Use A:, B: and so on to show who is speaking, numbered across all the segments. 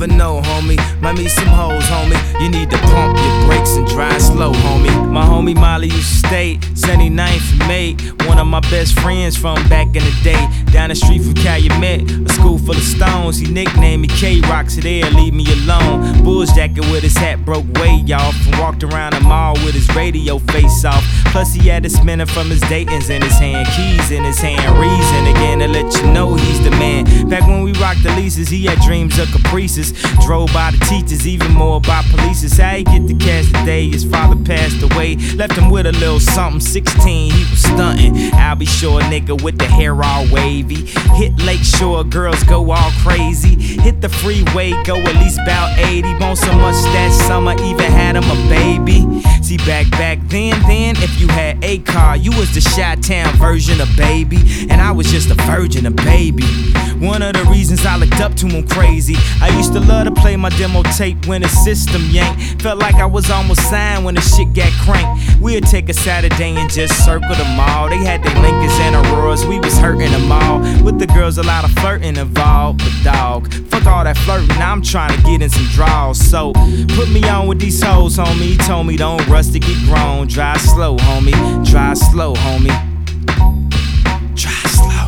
A: never know, homie. Might meet some hoes, homie. You need to pump your brakes and drive slow, homie. My homie Molly used to stay 79th and May. One of my best friends from back in the day. Down the street from Calumet, a school full of stones. He nicknamed me K-Rock, so there, leave me alone. Bulls jacket with his hat broke way off, and walked around the mall with his radio face off. Plus he had a spinner from his Dayton's in his hand, keys in his hand. Reason again to let you know he's the man. Back when we rocked the leases, he had dreams of caprices. Drove by the teachers, even more by police. How he get the cash today? His father passed away, left him with a little something. 16, he was stunting. I'll be sure, nigga, with the hair all wavy. Hit Lakeshore, girls go all crazy. Hit the freeway, go at least about 80. Bone so much that summer, even had him a baby. See, back then, if you had a car, you was the Chi-Town version of Baby, and I was just a virgin of Baby. One of the reasons I looked up to him crazy, I used to love to play my demo tape when the system yanked. Felt like I was almost signed when the shit got cranked. We'd take a Saturday and just circle the mall. They had their Lincolns and Auroras, we was hurting them all. With the girls, a lot of flirting involved, but dog, fuck all that flirting, now I'm trying to get in some draws. So, put me on with these hoes, homie. He told me don't rush to get grown. Drive slow, homie. Drive slow, homie. Drive slow.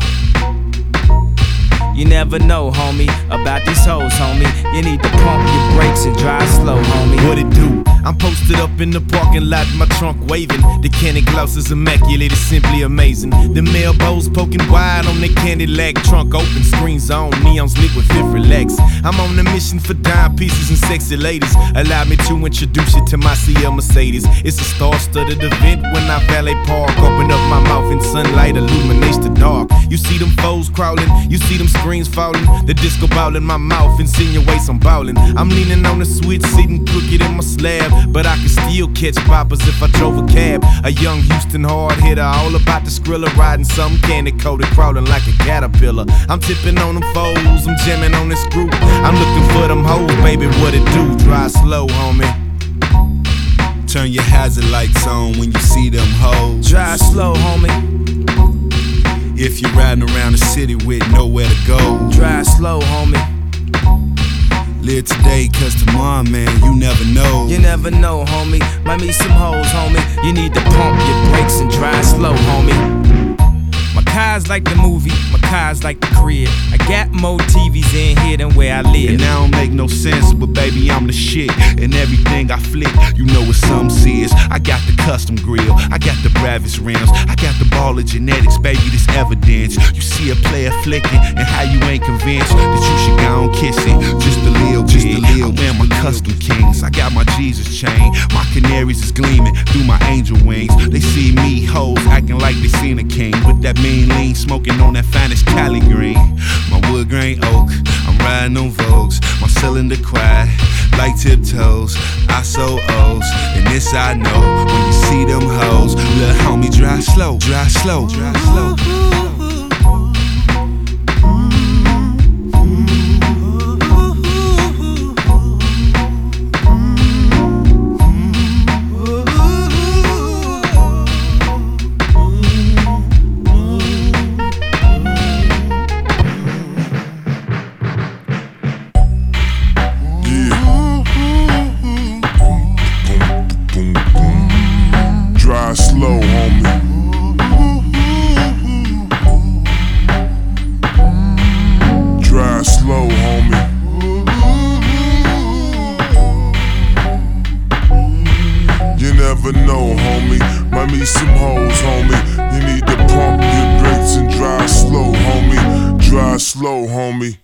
A: You never know, homie, about these hoes, homie. You need to pump your brakes and drive slow, homie.
B: What it do? I'm posted up in the parking lot, my trunk waving. The candy gloss is immaculate, it's simply amazing. The male bows poking wide on the candy lag. Trunk open, screens on, neons lit with fifth relax. I'm on a mission for dime pieces and sexy ladies. Allow me to introduce you to my CL Mercedes. It's a star-studded event when I valet park. Open up my mouth and sunlight illuminates the dark. You see them foes crawling, you see them screens falling. The disco ball in my mouth insinuates I'm ballin'. I'm leaning on the switch, sitting crooked in my slab, but I can still catch poppers if I drove a cab. A young Houston hard hitter, all about the Skrilla, riding some candy coated, crawling like a caterpillar. I'm tipping on them foes, I'm jamming on this group. I'm looking for them hoes, baby, what it do? Drive slow, homie. Turn your hazard lights on when you see them hoes.
A: Drive slow, homie.
B: If you're riding around the city with nowhere to go,
A: drive slow, homie.
B: Live today, cause tomorrow, man, you never know.
A: You never know, homie. Might meet some hoes, homie. You need to pump your brakes and drive slow, homie. My car's like the movie, my car's like the crib. I got more TVs in here than where I live.
B: And that don't make no sense, but baby, I'm the shit. And everything I flick, you know what some says. I got the custom grill, I got the bravest rims, I got the ball of genetics, baby, this evidence. You see a player flicking, and how you ain't convinced that you should go and kiss it. Just a little bit. I wear my custom kings, I got my Jesus chain. My canaries is gleaming through my angel wings. They see me, hoes, acting like they seen a king. With that mean lean, smoking on that finest Cali green. My wood grain oak, I'm riding on Vogues. My cylinder quiet, like tiptoes. I so O's, and this I know. When you see them hoes, little homie, drive slow, drive slow, drive slow.
C: Drive slow, homie. Drive slow, homie. You never know, homie. Might meet some hoes, homie. You need to pump your brakes and drive slow, homie. Drive slow, homie.